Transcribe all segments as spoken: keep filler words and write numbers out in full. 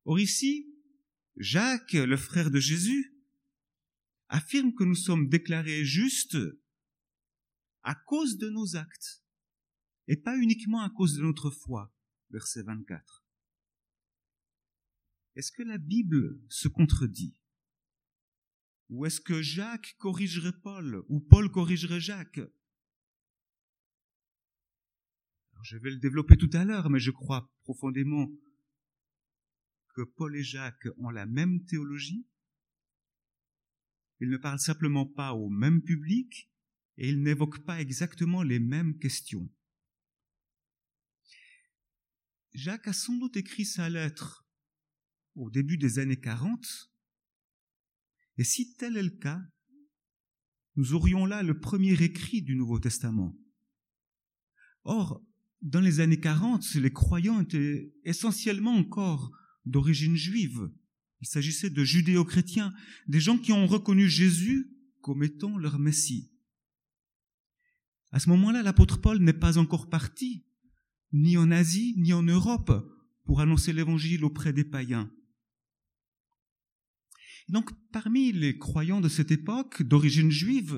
Or ici, Jacques, le frère de Jésus, affirme que nous sommes déclarés justes à cause de nos actes et pas uniquement à cause de notre foi. Verset vingt-quatre. Est-ce que la Bible se contredit? Ou est-ce que Jacques corrigerait Paul ou Paul corrigerait Jacques? Alors, je vais le développer tout à l'heure, mais je crois profondément que Paul et Jacques ont la même théologie. Ils ne parlent simplement pas au même public et ils n'évoquent pas exactement les mêmes questions. Jacques a sans doute écrit sa lettre au début des années quarante, et si tel est le cas, nous aurions là le premier écrit du Nouveau Testament. Or, dans les années quarante, les croyants étaient essentiellement encore d'origine juive. Il s'agissait de judéo-chrétiens, des gens qui ont reconnu Jésus comme étant leur Messie. À ce moment-là, l'apôtre Paul n'est pas encore parti, ni en Asie, ni en Europe, pour annoncer l'évangile auprès des païens. Donc, parmi les croyants de cette époque, d'origine juive,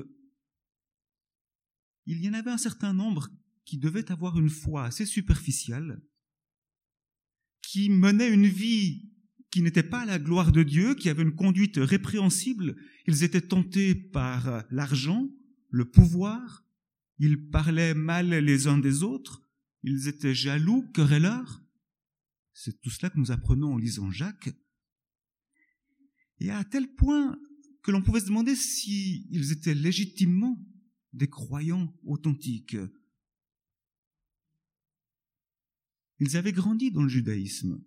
il y en avait un certain nombre qui devaient avoir une foi assez superficielle, qui menaient une vie qui n'était pas à la gloire de Dieu, qui avaient une conduite répréhensible. Ils étaient tentés par l'argent, le pouvoir, ils parlaient mal les uns des autres, ils étaient jaloux, querelleurs. C'est tout cela que nous apprenons en lisant Jacques. Et à tel point que l'on pouvait se demander s'ils étaient légitimement des croyants authentiques. Ils avaient grandi dans le judaïsme.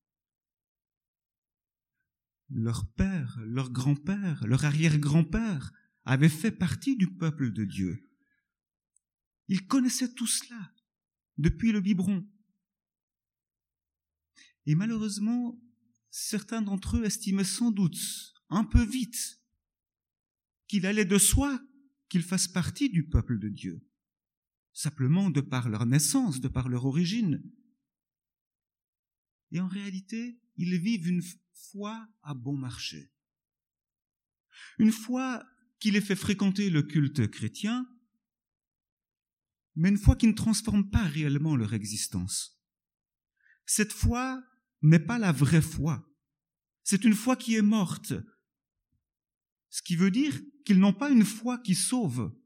Leur père, leur grand-père, leur arrière-grand-père avaient fait partie du peuple de Dieu. Ils connaissaient tout cela depuis le biberon. Et malheureusement, certains d'entre eux estimaient sans doute, un peu vite, qu'il allait de soi qu'ils fassent partie du peuple de Dieu, simplement de par leur naissance, de par leur origine. Et en réalité, ils vivent une foi à bon marché. Une foi qui les fait fréquenter le culte chrétien, mais une foi qui ne transforme pas réellement leur existence. Cette foi n'est pas la vraie foi. C'est une foi qui est morte. Ce qui veut dire qu'ils n'ont pas une foi qui sauve.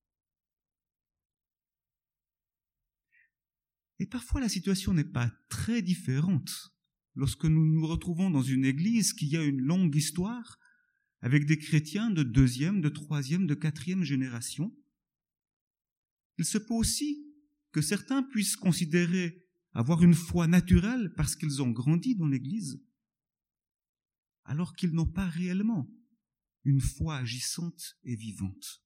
Et parfois la situation n'est pas très différente lorsque nous nous retrouvons dans une église qui a une longue histoire avec des chrétiens de deuxième, de troisième, de quatrième génération. Il se peut aussi que certains puissent considérer avoir une foi naturelle parce qu'ils ont grandi dans l'Église, alors qu'ils n'ont pas réellement une foi agissante et vivante.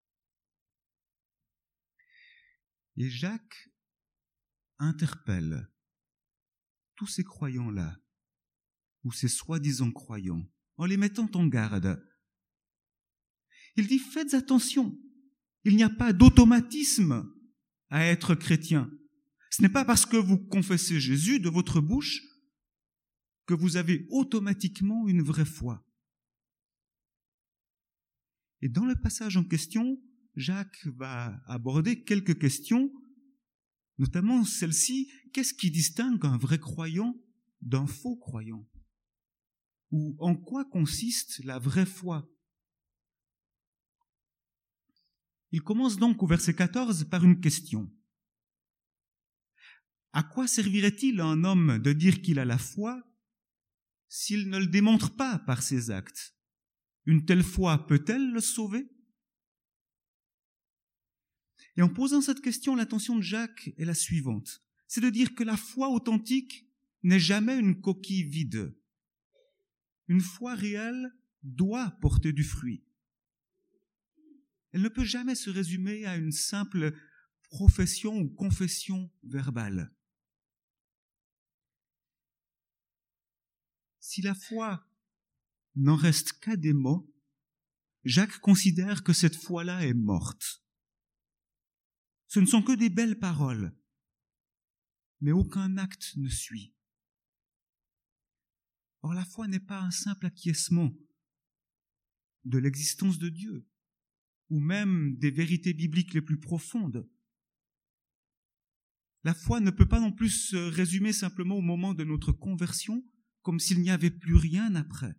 Et Jacques interpelle tous ces croyants-là, ou ces soi-disant croyants, en les mettant en garde. Il dit, faites attention, il n'y a pas d'automatisme à être chrétien. Ce n'est pas parce que vous confessez Jésus de votre bouche que vous avez automatiquement une vraie foi. Et dans le passage en question, Jacques va aborder quelques questions, notamment celle-ci, qu'est-ce qui distingue un vrai croyant d'un faux croyant? Ou en quoi consiste la vraie foi? Il commence donc au verset quatorze par une question. À quoi servirait-il à un homme de dire qu'il a la foi s'il ne le démontre pas par ses actes? Une telle foi peut-elle le sauver? Et en posant cette question, l'intention de Jacques est la suivante. C'est de dire que la foi authentique n'est jamais une coquille vide. Une foi réelle doit porter du fruit. Elle ne peut jamais se résumer à une simple profession ou confession verbale. Si la foi n'en reste qu'à des mots, Jacques considère que cette foi-là est morte. Ce ne sont que des belles paroles, mais aucun acte ne suit. Or, la foi n'est pas un simple acquiescement de l'existence de Dieu, ou même des vérités bibliques les plus profondes. La foi ne peut pas non plus se résumer simplement au moment de notre conversion, comme s'il n'y avait plus rien après.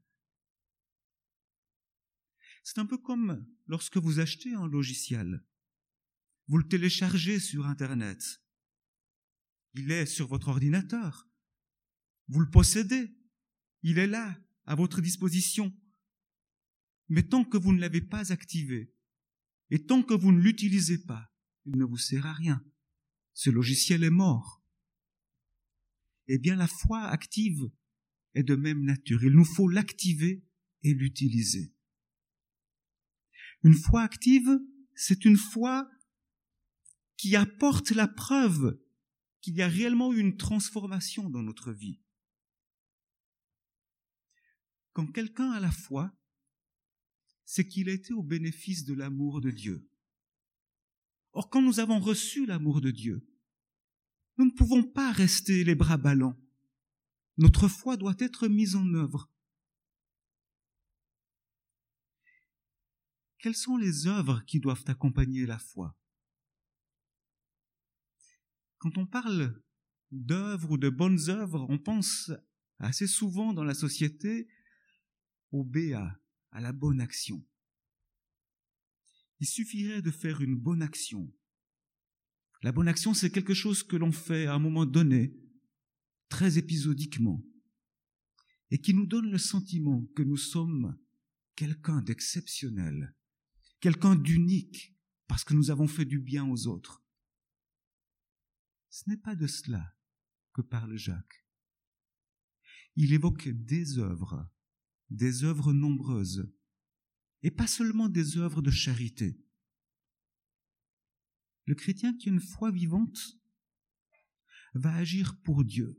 C'est un peu comme lorsque vous achetez un logiciel. Vous le téléchargez sur Internet. Il est sur votre ordinateur. Vous le possédez. Il est là, à votre disposition. Mais tant que vous ne l'avez pas activé, et tant que vous ne l'utilisez pas, il ne vous sert à rien. Ce logiciel est mort. Eh bien, la foi active est de même nature. Il nous faut l'activer et l'utiliser. Une foi active, c'est une foi qui apporte la preuve qu'il y a réellement eu une transformation dans notre vie. Quand quelqu'un a la foi, c'est qu'il a été au bénéfice de l'amour de Dieu. Or, quand nous avons reçu l'amour de Dieu, nous ne pouvons pas rester les bras ballants. Notre foi doit être mise en œuvre. Quelles sont les œuvres qui doivent accompagner la foi? Quand on parle d'œuvres ou de bonnes œuvres, on pense assez souvent dans la société au B A, à la bonne action. Il suffirait de faire une bonne action. La bonne action, c'est quelque chose que l'on fait à un moment donné, très épisodiquement, et qui nous donne le sentiment que nous sommes quelqu'un d'exceptionnel, quelqu'un d'unique, parce que nous avons fait du bien aux autres. Ce n'est pas de cela que parle Jacques. Il évoque des œuvres, des œuvres nombreuses, et pas seulement des œuvres de charité. Le chrétien qui a une foi vivante va agir pour Dieu.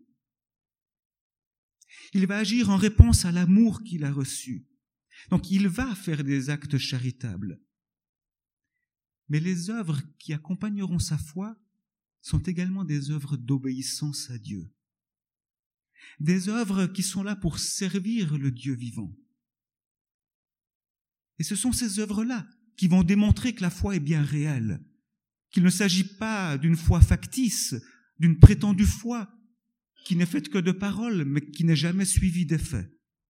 Il va agir en réponse à l'amour qu'il a reçu. Donc il va faire des actes charitables. Mais les œuvres qui accompagneront sa foi sont également des œuvres d'obéissance à Dieu. Des œuvres qui sont là pour servir le Dieu vivant. Et ce sont ces œuvres-là qui vont démontrer que la foi est bien réelle, qu'il ne s'agit pas d'une foi factice, d'une prétendue foi qui n'est faite que de paroles, mais qui n'est jamais suivie d'effets.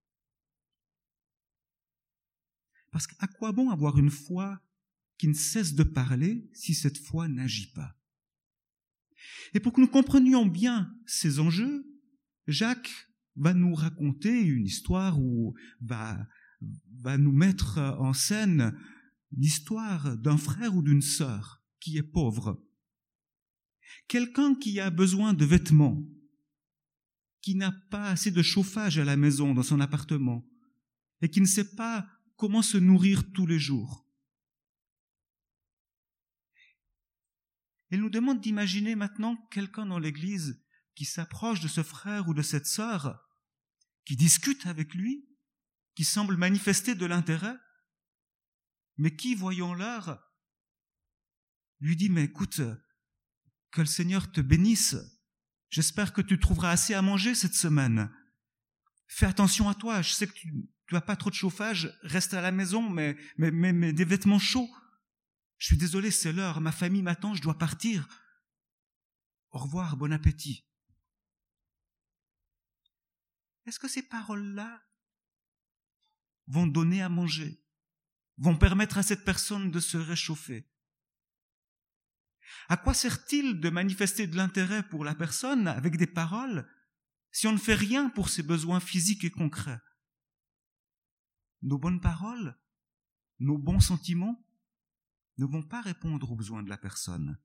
Parce qu'à quoi bon avoir une foi qui ne cesse de parler si cette foi n'agit pas? Et pour que nous comprenions bien ces enjeux, Jacques va nous raconter une histoire ou va, va nous mettre en scène l'histoire d'un frère ou d'une sœur qui est pauvre. Quelqu'un qui a besoin de vêtements, qui n'a pas assez de chauffage à la maison, dans son appartement, et qui ne sait pas comment se nourrir tous les jours. Il nous demande d'imaginer maintenant quelqu'un dans l'église qui s'approche de ce frère ou de cette sœur, qui discute avec lui, qui semble manifester de l'intérêt, mais qui, voyant l'heure, lui dit « Mais écoute, que le Seigneur te bénisse. J'espère que tu trouveras assez à manger cette semaine. Fais attention à toi, je sais que tu n'as pas trop de chauffage, reste à la maison, mais, mais, mais, mais des vêtements chauds. Je suis désolé, c'est l'heure, ma famille m'attend, je dois partir. Au revoir, bon appétit. » Est-ce que ces paroles-là vont donner à manger, vont permettre à cette personne de se réchauffer? À quoi sert-il de manifester de l'intérêt pour la personne avec des paroles si on ne fait rien pour ses besoins physiques et concrets? Nos bonnes paroles, nos bons sentiments ne vont pas répondre aux besoins de la personne.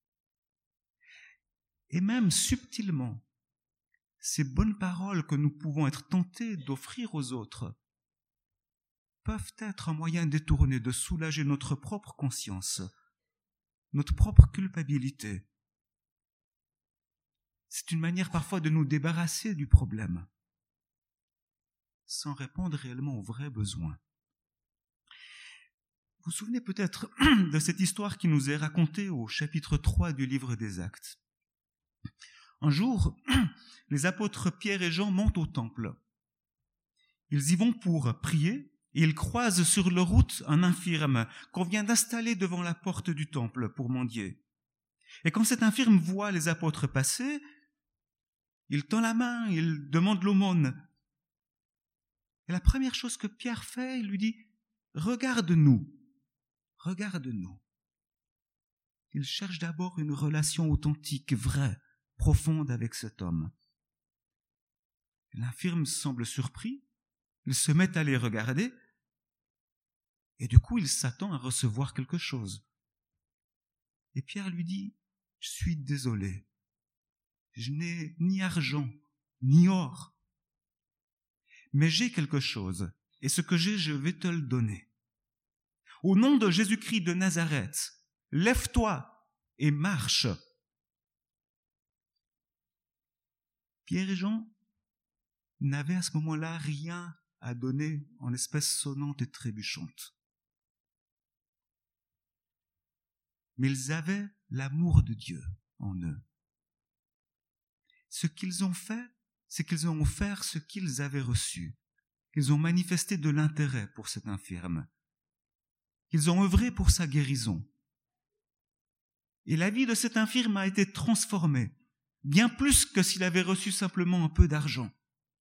Et même subtilement, ces bonnes paroles que nous pouvons être tentés d'offrir aux autres peuvent être un moyen détourné de soulager notre propre conscience, notre propre culpabilité. C'est une manière parfois de nous débarrasser du problème, sans répondre réellement aux vrais besoins. Vous vous souvenez peut-être de cette histoire qui nous est racontée au chapitre trois du livre des Actes. Un jour, les apôtres Pierre et Jean montent au temple Ils y vont pour prier et ils croisent sur leur route un infirme qu'on vient d'installer devant la porte du temple pour mendier. Et quand cet infirme voit les apôtres passer, il tend la main, il demande l'aumône. Et la première chose que Pierre fait, il lui dit « Regarde-nous, regarde-nous ». Il cherche d'abord une relation authentique, vraie, profonde avec cet homme. L'infirme semble surpris, il se met à les regarder, et du coup il s'attend à recevoir quelque chose. Et Pierre lui dit « Je suis désolé, je n'ai ni argent, ni or, mais j'ai quelque chose, et ce que j'ai, je vais te le donner. Au nom de Jésus-Christ de Nazareth, lève-toi et marche. » Pierre et Jean n'avaient à ce moment-là rien à donner en espèces sonnantes et trébuchantes. Mais ils avaient l'amour de Dieu en eux. Ce qu'ils ont fait, c'est qu'ils ont offert ce qu'ils avaient reçu. Ils ont manifesté de l'intérêt pour cet infirme. Ils ont œuvré pour sa guérison. Et la vie de cet infirme a été transformée, bien plus que s'il avait reçu simplement un peu d'argent.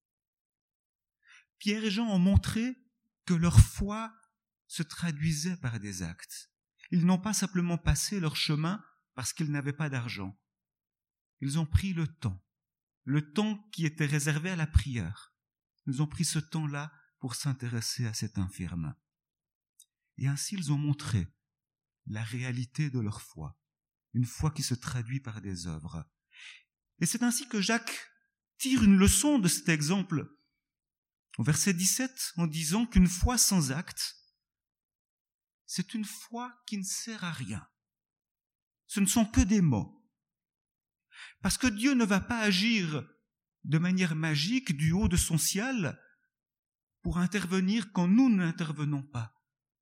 Pierre et Jean ont montré que leur foi se traduisait par des actes. Ils n'ont pas simplement passé leur chemin parce qu'ils n'avaient pas d'argent. Ils ont pris le temps, le temps qui était réservé à la prière. Ils ont pris ce temps-là pour s'intéresser à cet infirme. Et ainsi ils ont montré la réalité de leur foi, une foi qui se traduit par des œuvres. Et c'est ainsi que Jacques tire une leçon de cet exemple au verset dix-sept en disant qu'une foi sans acte, c'est une foi qui ne sert à rien. Ce ne sont que des mots. Parce que Dieu ne va pas agir de manière magique du haut de son ciel pour intervenir quand nous n'intervenons pas.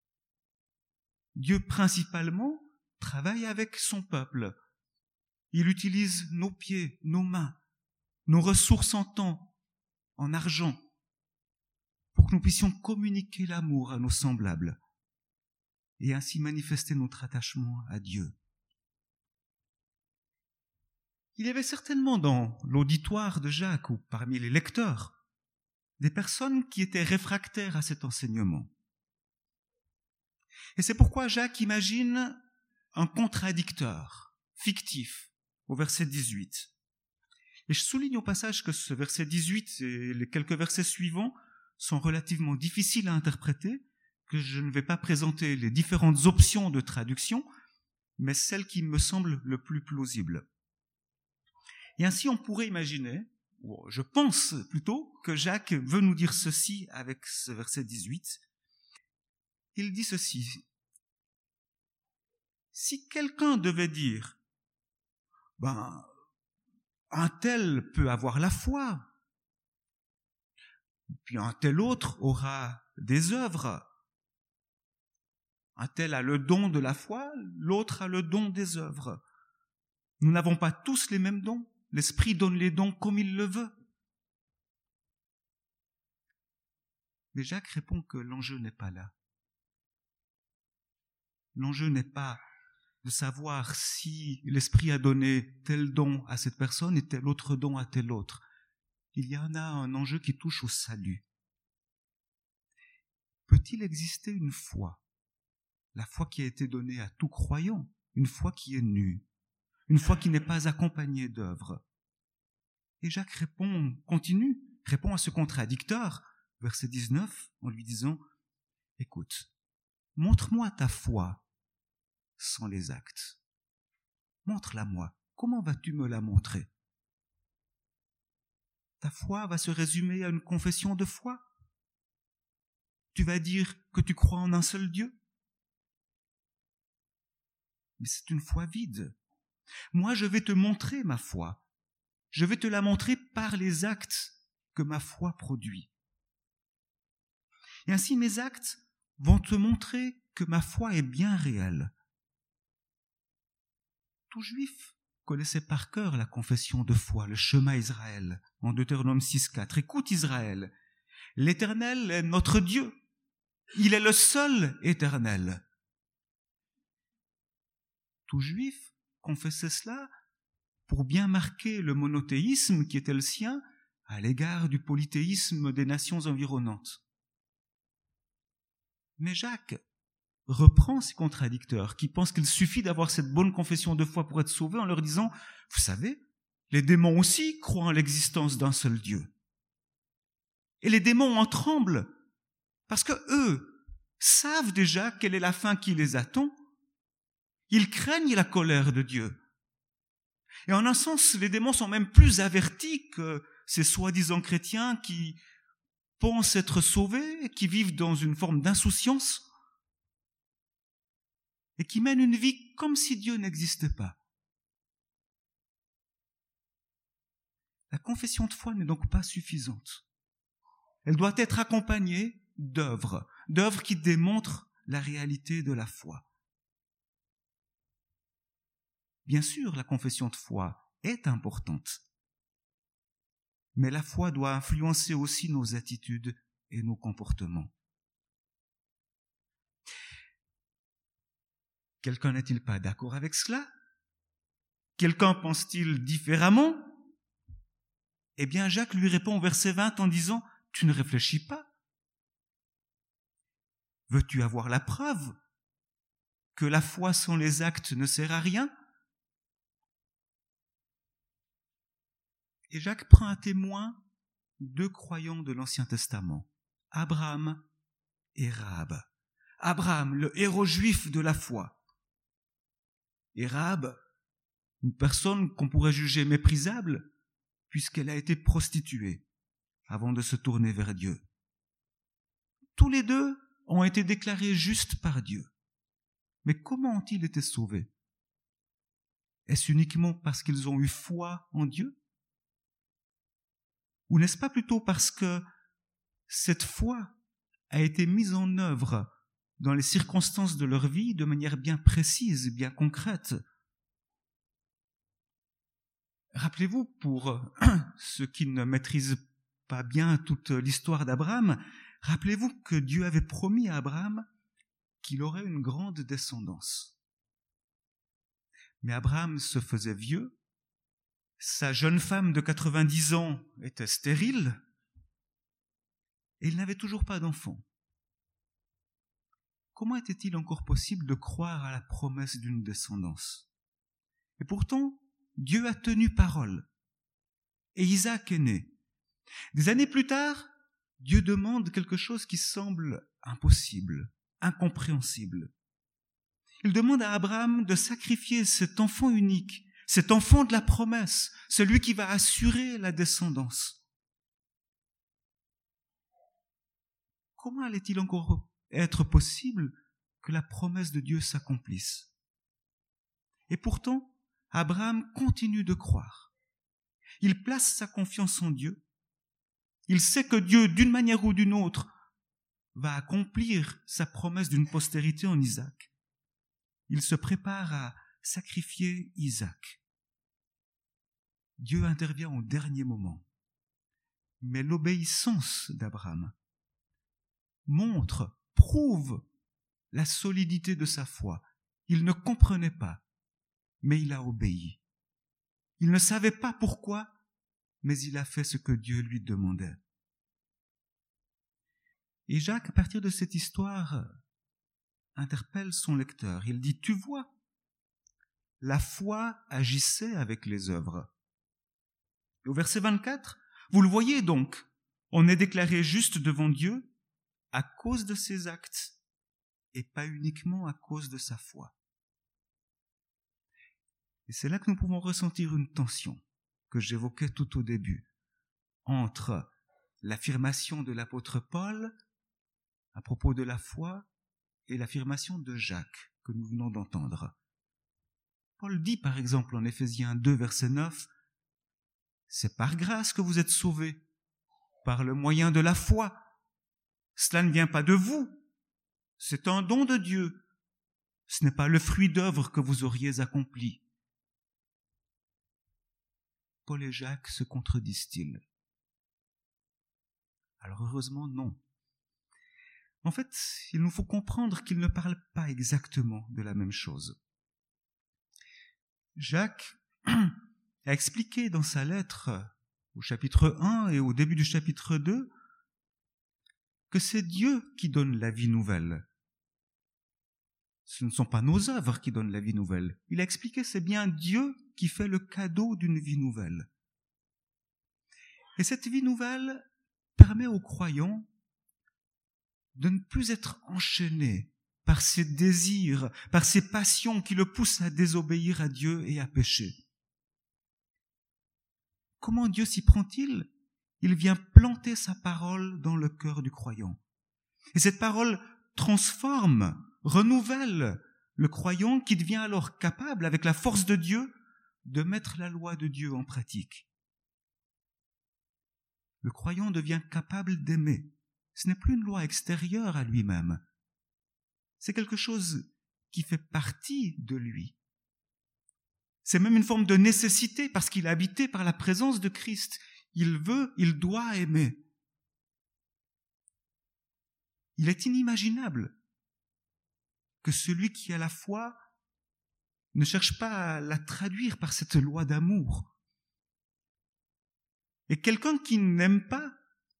Dieu principalement travaille avec son peuple. Il utilise nos pieds, nos mains, nos ressources en temps, en argent, pour que nous puissions communiquer l'amour à nos semblables et ainsi manifester notre attachement à Dieu. Il y avait certainement dans l'auditoire de Jacques ou parmi les lecteurs des personnes qui étaient réfractaires à cet enseignement. Et c'est pourquoi Jacques imagine un contradicteur fictif au verset dix-huit. Et je souligne au passage que ce verset dix-huit et les quelques versets suivants sont relativement difficiles à interpréter, que je ne vais pas présenter les différentes options de traduction, mais celle qui me semble le plus plausible. Et ainsi on pourrait imaginer, ou je pense plutôt, que Jacques veut nous dire ceci avec ce verset dix-huit. Il dit ceci: si quelqu'un devait dire, ben, un tel peut avoir la foi, puis un tel autre aura des œuvres, un tel a le don de la foi, l'autre a le don des œuvres. Nous n'avons pas tous les mêmes dons. L'Esprit donne les dons comme il le veut. Mais Jacques répond que l'enjeu n'est pas là. L'enjeu n'est pas de savoir si l'Esprit a donné tel don à cette personne et tel autre don à tel autre. Il y en a un enjeu qui touche au salut. Peut-il exister une foi, la foi qui a été donnée à tout croyant, une foi qui est nue, une foi qui n'est pas accompagnée d'œuvres? Et Jacques répond, continue, répond à ce contradicteur, verset dix-neuf, en lui disant, écoute, montre-moi ta foi sans les actes. Montre-la-moi. Comment vas-tu me la montrer? Ta foi va se résumer à une confession de foi? Tu vas dire que tu crois en un seul Dieu? Mais c'est une foi vide. Moi, je vais te montrer ma foi. Je vais te la montrer par les actes que ma foi produit. Et ainsi, mes actes vont te montrer que ma foi est bien réelle. Tout juif connaissait par cœur la confession de foi, le Shema Israël, en Deutéronome six quatre. Écoute Israël, L'Éternel est notre Dieu. Il est le seul éternel. Tout juif confessait cela pour bien marquer le monothéisme qui était le sien à l'égard du polythéisme des nations environnantes. Mais Jacques reprend ces contradicteurs qui pensent qu'il suffit d'avoir cette bonne confession de foi pour être sauvé en leur disant « Vous savez, les démons aussi croient en l'existence d'un seul Dieu. Et les démons en tremblent parce que eux savent déjà quelle est la fin qui les attend. Ils craignent la colère de Dieu. Et en un sens, les démons sont même plus avertis que ces soi-disant chrétiens qui pensent être sauvés, qui vivent dans une forme d'insouciance et qui mènent une vie comme si Dieu n'existait pas. La confession de foi n'est donc pas suffisante. Elle doit être accompagnée d'œuvres, d'œuvres qui démontrent la réalité de la foi. Bien sûr, la confession de foi est importante, mais la foi doit influencer aussi nos attitudes et nos comportements. Quelqu'un n'est-il pas d'accord avec cela? Quelqu'un pense-t-il différemment? Eh bien, Jacques lui répond au verset vingt en disant « Tu ne réfléchis pas. Veux-tu avoir la preuve que la foi sans les actes ne sert à rien ?» Et Jacques prend à témoin deux croyants de l'Ancien Testament, Abraham et Rahab. Abraham, le héros juif de la foi. Et Rahab, une personne qu'on pourrait juger méprisable, puisqu'elle a été prostituée avant de se tourner vers Dieu. Tous les deux ont été déclarés justes par Dieu. Mais comment ont-ils été sauvés? Est-ce uniquement parce qu'ils ont eu foi en Dieu? Ou n'est-ce pas plutôt parce que cette foi a été mise en œuvre dans les circonstances de leur vie de manière bien précise, bien concrète? Rappelez-vous, pour ceux qui ne maîtrisent pas bien toute l'histoire d'Abraham, rappelez-vous que Dieu avait promis à Abraham qu'il aurait une grande descendance. Mais Abraham se faisait vieux, sa jeune femme de quatre-vingt-dix ans était stérile, et il n'avait toujours pas d'enfant. Comment était-il encore possible de croire à la promesse d'une descendance? Et pourtant, Dieu a tenu parole, et Isaac est né. Des années plus tard, Dieu demande quelque chose qui semble impossible, incompréhensible. Il demande à Abraham de sacrifier cet enfant unique, cet enfant de la promesse, celui qui va assurer la descendance. Comment allait-il encore être possible que la promesse de Dieu s'accomplisse? Et pourtant, Abraham continue de croire. Il place sa confiance en Dieu. Il sait que Dieu, d'une manière ou d'une autre, va accomplir sa promesse d'une postérité en Isaac. Il se prépare à sacrifier Isaac. Dieu intervient au dernier moment. Mais l'obéissance d'Abraham montre, prouve la solidité de sa foi. Il ne comprenait pas, mais il a obéi. Il ne savait pas pourquoi, mais il a fait ce que Dieu lui demandait. Et Jacques, à partir de cette histoire, interpelle son lecteur. Il dit, tu vois, la foi agissait avec les œuvres. Et au verset vingt-quatre, vous le voyez donc, on est déclaré juste devant Dieu à cause de ses actes et pas uniquement à cause de sa foi. Et c'est là que nous pouvons ressentir une tension que j'évoquais tout au début entre l'affirmation de l'apôtre Paul à propos de la foi et l'affirmation de Jacques que nous venons d'entendre. Paul dit par exemple en Éphésiens deux, verset neuf, « C'est par grâce que vous êtes sauvés, par le moyen de la foi. Cela ne vient pas de vous, c'est un don de Dieu. Ce n'est pas le fruit d'œuvres que vous auriez accompli. » Paul et Jacques se contredisent-ils? Alors heureusement, non. En fait, il nous faut comprendre qu'il ne parle pas exactement de la même chose. Jacques a expliqué dans sa lettre au chapitre un et au début du chapitre deux que c'est Dieu qui donne la vie nouvelle. Ce ne sont pas nos œuvres qui donnent la vie nouvelle. Il a expliqué que c'est bien Dieu qui fait le cadeau d'une vie nouvelle. Et cette vie nouvelle permet aux croyants de ne plus être enchaînés par ses désirs, par ses passions qui le poussent à désobéir à Dieu et à pécher. Comment Dieu s'y prend-il ? Il vient planter sa parole dans le cœur du croyant. Et cette parole transforme, renouvelle le croyant qui devient alors capable, avec la force de Dieu, de mettre la loi de Dieu en pratique. Le croyant devient capable d'aimer. Ce n'est plus une loi extérieure à lui-même. C'est quelque chose qui fait partie de lui. C'est même une forme de nécessité parce qu'il est habité par la présence de Christ. Il veut, il doit aimer. Il est inimaginable que celui qui a la foi ne cherche pas à la traduire par cette loi d'amour. Et quelqu'un qui n'aime pas,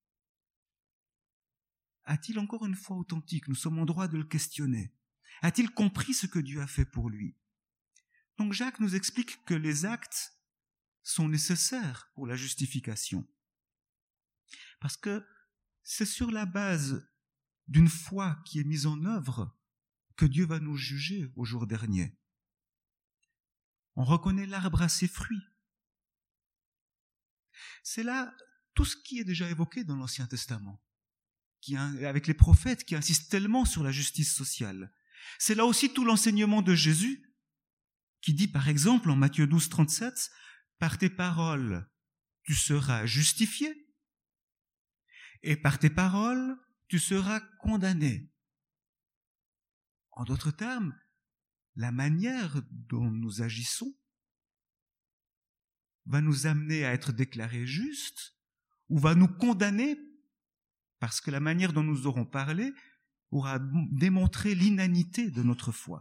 a-t-il encore une foi authentique ? Nous sommes en droit de le questionner. A-t-il compris ce que Dieu a fait pour lui ? Donc Jacques nous explique que les actes sont nécessaires pour la justification. Parce que c'est sur la base d'une foi qui est mise en œuvre que Dieu va nous juger au jour dernier. On reconnaît l'arbre à ses fruits. C'est là tout ce qui est déjà évoqué dans l'Ancien Testament, qui, avec les prophètes qui insistent tellement sur la justice sociale. C'est là aussi tout l'enseignement de Jésus, qui dit par exemple en Matthieu douze, trente-sept, « Par tes paroles, tu seras justifié, et par tes paroles, tu seras condamné. » En d'autres termes, la manière dont nous agissons va nous amener à être déclarés justes ou va nous condamner parce que la manière dont nous aurons parlé aura démontré l'inanité de notre foi.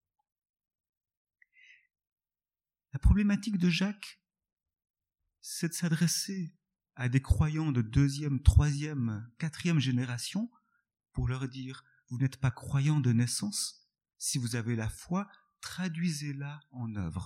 La problématique de Jacques, c'est de s'adresser à des croyants de deuxième, troisième, quatrième génération pour leur dire « Vous n'êtes pas croyants de naissance, si vous avez la foi, traduisez-la en œuvre. »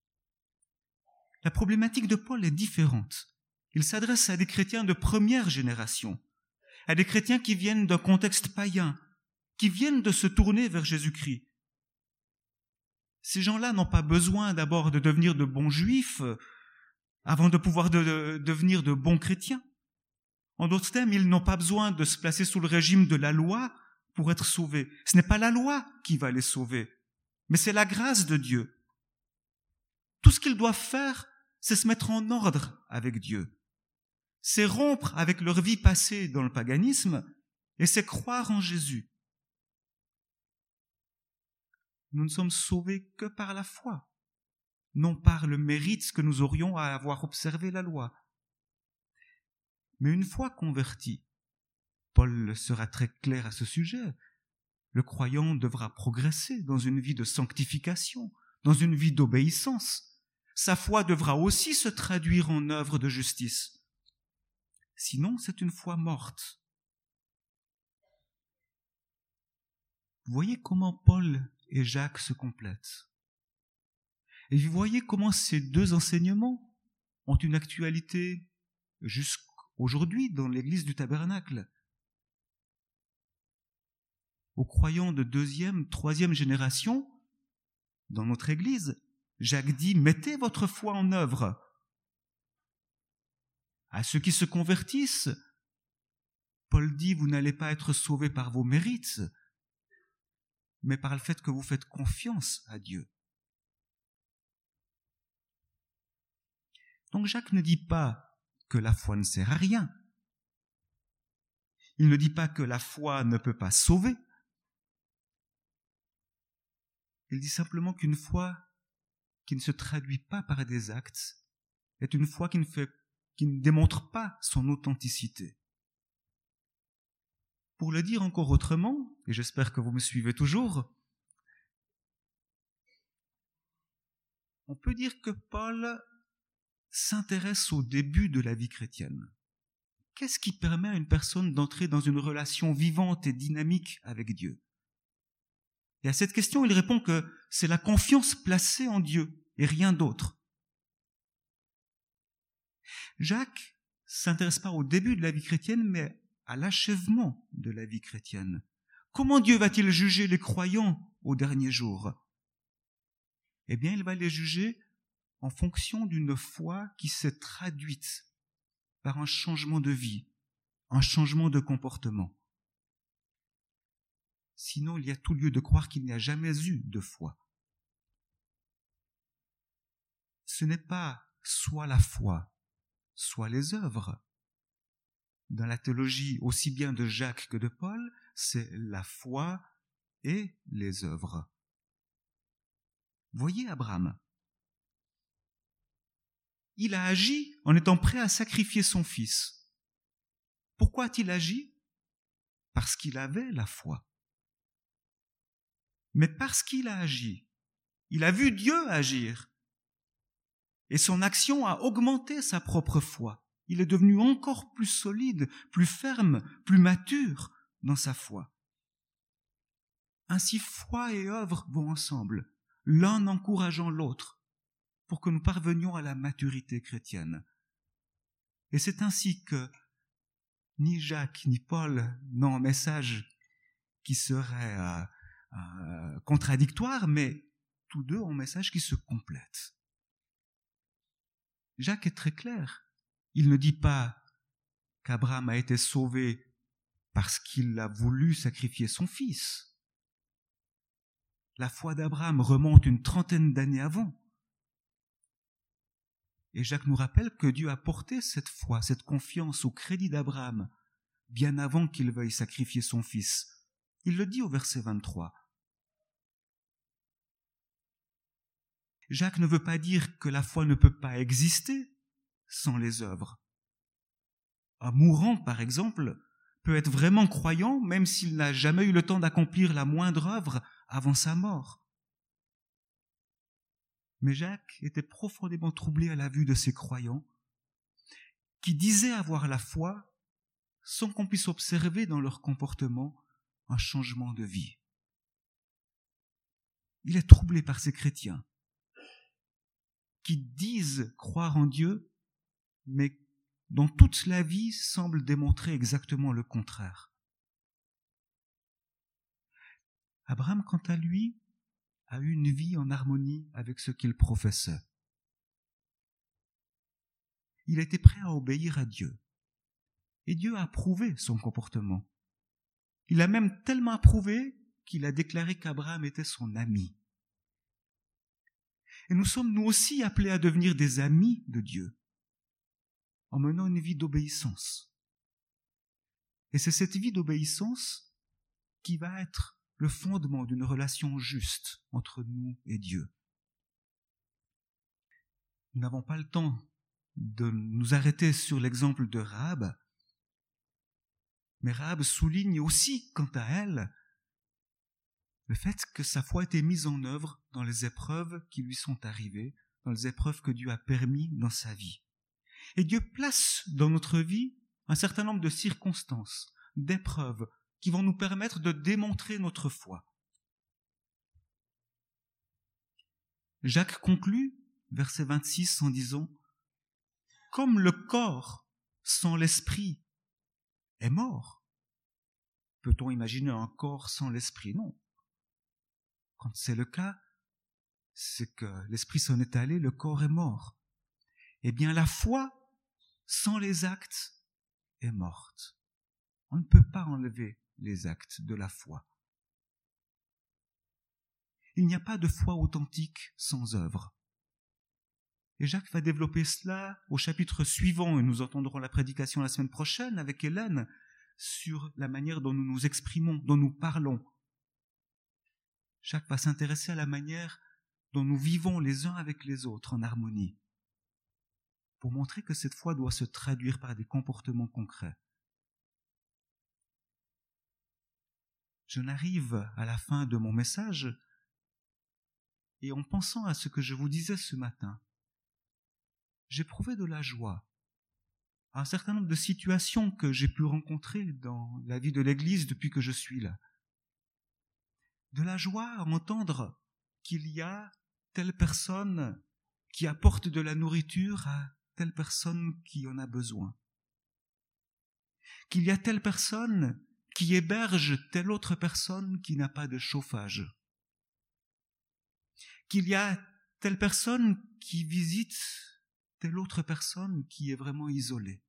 La problématique de Paul est différente. Il s'adresse à des chrétiens de première génération, à des chrétiens qui viennent d'un contexte païen, qui viennent de se tourner vers Jésus-Christ. Ces gens-là n'ont pas besoin d'abord de devenir de bons juifs avant de pouvoir de, de, devenir de bons chrétiens. En d'autres termes, ils n'ont pas besoin de se placer sous le régime de la loi pour être sauvés. Ce n'est pas la loi qui va les sauver, mais c'est la grâce de Dieu. Tout ce qu'ils doivent faire, c'est se mettre en ordre avec Dieu. C'est rompre avec leur vie passée dans le paganisme et c'est croire en Jésus. Nous ne sommes sauvés que par la foi, non par le mérite que nous aurions à avoir observé la loi. Mais une fois converti, Paul sera très clair à ce sujet, le croyant devra progresser dans une vie de sanctification, dans une vie d'obéissance. Sa foi devra aussi se traduire en œuvre de justice. Sinon, c'est une foi morte. Vous voyez comment Paul et Jacques se complètent. Et vous voyez comment ces deux enseignements ont une actualité jusqu'aujourd'hui dans l'église du Tabernacle. Aux croyants de deuxième, troisième génération, dans notre église, Jacques dit « Mettez votre foi en œuvre ». À ceux qui se convertissent, Paul dit « Vous n'allez pas être sauvés par vos mérites, mais par le fait que vous faites confiance à Dieu. » Donc Jacques ne dit pas que la foi ne sert à rien. Il ne dit pas que la foi ne peut pas sauver. Il dit simplement qu'une foi qui ne se traduit pas par des actes est une foi qui ne, fait, qui ne démontre pas son authenticité. Pour le dire encore autrement, et j'espère que vous me suivez toujours, on peut dire que Paul s'intéresse au début de la vie chrétienne. Qu'est-ce qui permet à une personne d'entrer dans une relation vivante et dynamique avec Dieu? Et à cette question, il répond que c'est la confiance placée en Dieu et rien d'autre. Jacques s'intéresse pas au début de la vie chrétienne, mais à l'achèvement de la vie chrétienne. Comment Dieu va-t-il juger les croyants au dernier jour? Eh bien, il va les juger en fonction d'une foi qui s'est traduite par un changement de vie, un changement de comportement. Sinon, il y a tout lieu de croire qu'il n'y a jamais eu de foi. Ce n'est pas soit la foi, soit les œuvres. Dans la théologie aussi bien de Jacques que de Paul, c'est la foi et les œuvres. Voyez Abraham. Il a agi en étant prêt à sacrifier son fils. Pourquoi a-t-il agi? Parce qu'il avait la foi. Mais parce qu'il a agi, il a vu Dieu agir. Et son action a augmenté sa propre foi. Il est devenu encore plus solide, plus ferme, plus mature dans sa foi. Ainsi, foi et œuvre vont ensemble, l'un encourageant l'autre, pour que nous parvenions à la maturité chrétienne. Et c'est ainsi que ni Jacques ni Paul n'ont un message qui serait euh, euh, contradictoire, mais tous deux ont un message qui se complète. Jacques est très clair. Il ne dit pas qu'Abraham a été sauvé parce qu'il a voulu sacrifier son fils. La foi d'Abraham remonte une trentaine d'années avant. Et Jacques nous rappelle que Dieu a porté cette foi, cette confiance au crédit d'Abraham, bien avant qu'il veuille sacrifier son fils. Il le dit au verset vingt-trois. Jacques ne veut pas dire que la foi ne peut pas exister sans les œuvres. Un mourant, par exemple, peut être vraiment croyant même s'il n'a jamais eu le temps d'accomplir la moindre œuvre avant sa mort. Mais Jacques était profondément troublé à la vue de ces croyants qui disaient avoir la foi sans qu'on puisse observer dans leur comportement un changement de vie. Il est troublé par ces chrétiens qui disent croire en Dieu, mais dont toute la vie semble démontrer exactement le contraire. Abraham, quant à lui, a eu une vie en harmonie avec ce qu'il professait. Il a été prêt à obéir à Dieu. Et Dieu a approuvé son comportement. Il a même tellement approuvé qu'il a déclaré qu'Abraham était son ami. Et nous sommes nous aussi appelés à devenir des amis de Dieu, en menant une vie d'obéissance. Et c'est cette vie d'obéissance qui va être le fondement d'une relation juste entre nous et Dieu. Nous n'avons pas le temps de nous arrêter sur l'exemple de Rahab, mais Rahab souligne aussi, quant à elle, le fait que sa foi a été mise en œuvre dans les épreuves qui lui sont arrivées, dans les épreuves que Dieu a permis dans sa vie. Et Dieu place dans notre vie un certain nombre de circonstances, d'épreuves, qui vont nous permettre de démontrer notre foi. Jacques conclut, verset vingt-six, en disant « Comme le corps sans l'esprit est mort. » Peut-on imaginer un corps sans l'esprit? Non. Quand c'est le cas, c'est que l'esprit s'en est allé, le corps est mort. Eh bien, la foi sans les actes est morte. On ne peut pas enlever les actes de la foi. Il n'y a pas de foi authentique sans œuvre. Et Jacques va développer cela au chapitre suivant, et nous entendrons la prédication la semaine prochaine avec Hélène sur la manière dont nous nous exprimons, dont nous parlons. Jacques va s'intéresser à la manière dont nous vivons les uns avec les autres en harmonie, pour montrer que cette foi doit se traduire par des comportements concrets. je n'arrive à la fin de mon message et en pensant à ce que je vous disais ce matin, j'éprouvais de la joie à un certain nombre de situations que j'ai pu rencontrer dans la vie de l'Église depuis que je suis là. De la joie à entendre qu'il y a telle personne qui apporte de la nourriture à telle personne qui en a besoin. Qu'il y a telle personne qui héberge telle autre personne qui n'a pas de chauffage. Qu'il y a telle personne qui visite telle autre personne qui est vraiment isolée.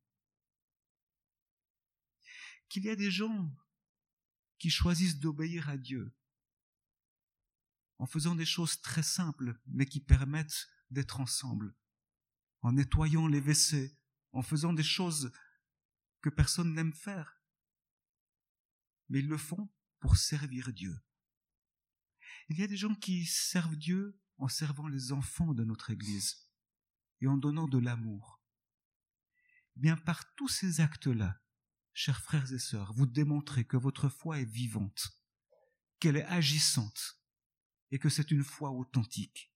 Qu'il y a des gens qui choisissent d'obéir à Dieu en faisant des choses très simples, mais qui permettent d'être ensemble, en nettoyant les W C, en faisant des choses que personne n'aime faire. Mais ils le font pour servir Dieu. Il y a des gens qui servent Dieu en servant les enfants de notre Église et en donnant de l'amour. Eh bien, par tous ces actes-là, chers frères et sœurs, vous démontrez que votre foi est vivante, qu'elle est agissante et que c'est une foi authentique.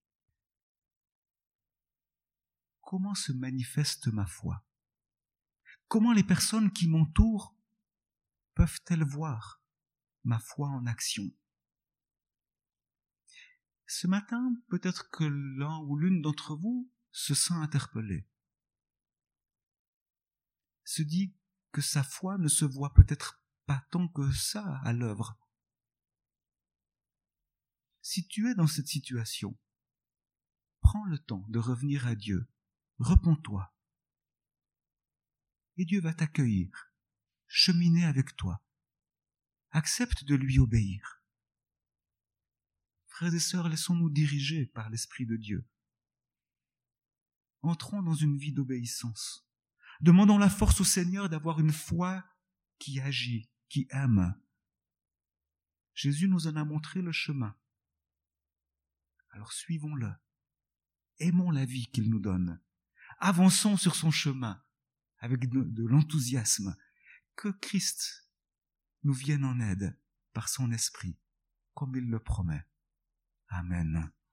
Comment se manifeste ma foi? Comment les personnes qui m'entourent peuvent-elles voir ma foi en action? Ce matin, peut-être que l'un ou l'une d'entre vous se sent interpellé, se dit que sa foi ne se voit peut-être pas tant que ça à l'œuvre. Si tu es dans cette situation, prends le temps de revenir à Dieu, repens-toi, et Dieu va t'accueillir, cheminer avec toi. Accepte de lui obéir. Frères et sœurs, laissons-nous diriger par l'Esprit de Dieu. Entrons dans une vie d'obéissance. Demandons la force au Seigneur d'avoir une foi qui agit, qui aime. Jésus nous en a montré le chemin. Alors suivons-le. Aimons la vie qu'il nous donne. Avançons sur son chemin avec de, de l'enthousiasme. Que Christ nous vienne en aide par son esprit, comme il le promet. Amen.